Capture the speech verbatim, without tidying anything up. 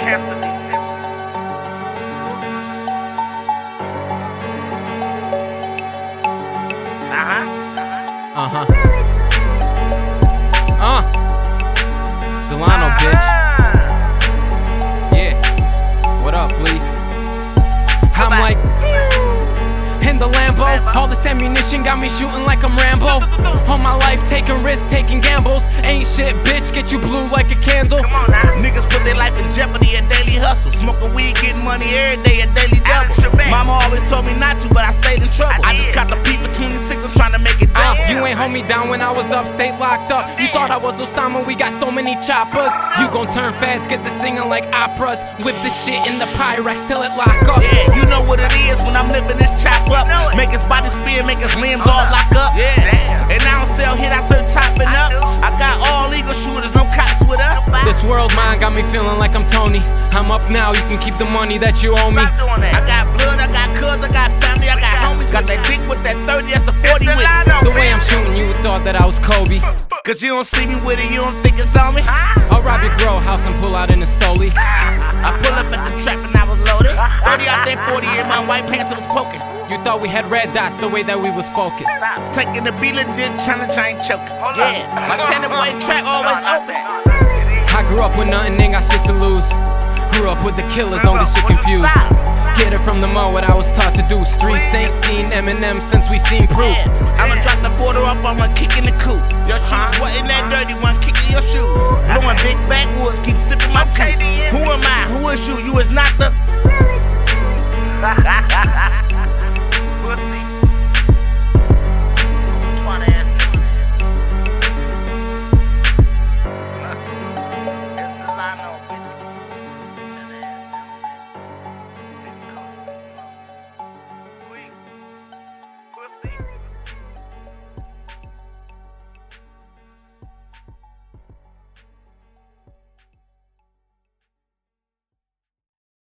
Uh-huh. Uh-huh. Uh. It's Delano, bitch. Yeah. What up, Bleak? I'm like in the Lambo. All this ammunition got me shooting like I'm Rambo. All my life taking risks, taking gambles. Ain't shit, bitch, get you blue like a candle. Niggas put their life in jeopardy, a daily hustle. Smoking weed, getting money every day, a daily double. Mama always told me not to, but I stayed in trouble. I just caught the peep for twenty-six, I'm trying to make it double. Uh, you ain't hold me down when I was upstate locked up. You thought I was Osama, we got so many choppers. You gon' turn feds, get to singing like operas. Whip the shit in the Pyrex till it lock up. Yeah, you know what it is when I'm living this chop up. Make his body spin, make his limbs all lock up. Yeah, and I don't sell hit, I serve topping up. I got all legal shooters, no cops with us. This world mine got me feeling like I'm Tony. I'm up now, you can keep the money that you owe me. I got blood, I got cuz, I got family, I got homies. Got that dick with that thirty, that's a forty with. The way I'm shooting, you would thought that I was Kobe. Cause you don't see me with it, you don't think it's on me. I'll rob your grow house and pull out in a stoley. I pull up at the trap and I was loaded. thirty out there, forty in my white pants, it was poking. You thought we had red dots the way that we was focused. Taking the be legit, challenge, I ain't choking. Yeah, my channel boy track always open. I grew up with nothing, ain't got shit to lose. Grew up with the killers, don't get shit confused. Get it from the mo, what I was taught to do. Streets ain't seen Eminem since we seen proof. Yeah, I'ma drop the photo up, I'ma kick in the coupe. Your shoes wasn't that dirty, one kick in your shoes. Blowing big backwoods, keep sipping